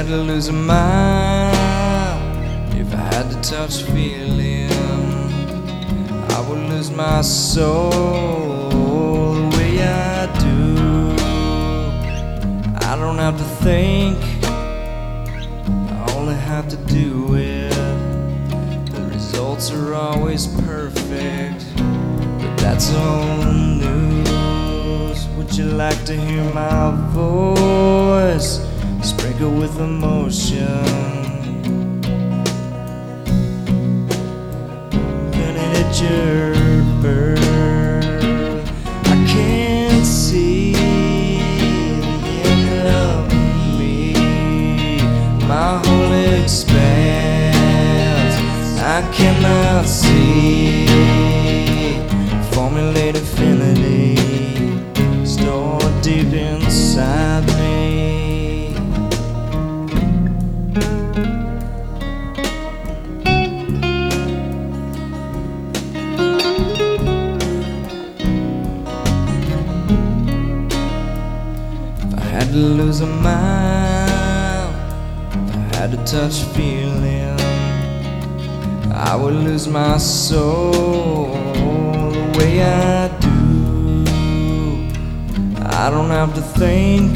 had to lose a mile, if I had to touch feeling, I would lose my soul the way I do. I don't have to think, I only have to do it. The results are always perfect, but that's old news. Would you like to hear my voice sprinkle with emotion? Then it hit your birth. I can't see the end of me, my whole expanse. I cannot see formulate infinity stored deep inside me. If I had to lose a mile, if I had to touch feeling, I would lose my soul the way I do. I don't have to think,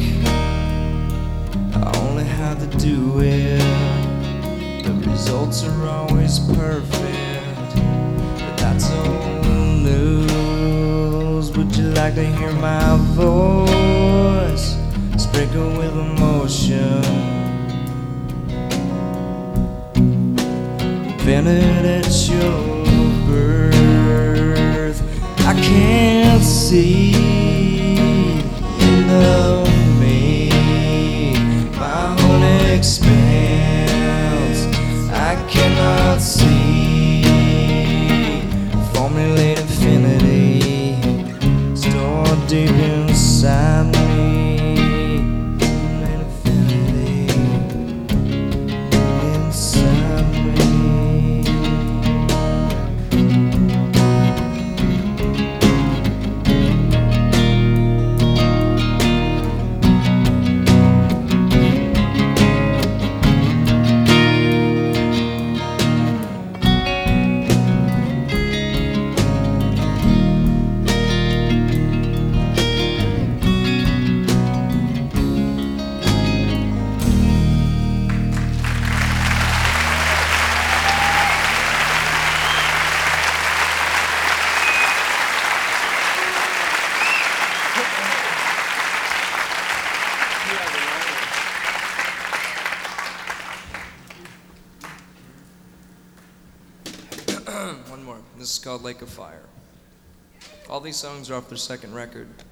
I only have to do it. The results are always perfect, but that's old news. Would you like to hear my voice sprinkle with emotion? Invented at your birth. I can't see the end of me, my whole expanse. I cannot see formulate infinity stored deep inside me. Formulate infinity inside me. One more. This is called Lake of Fire. All these songs are off their second record.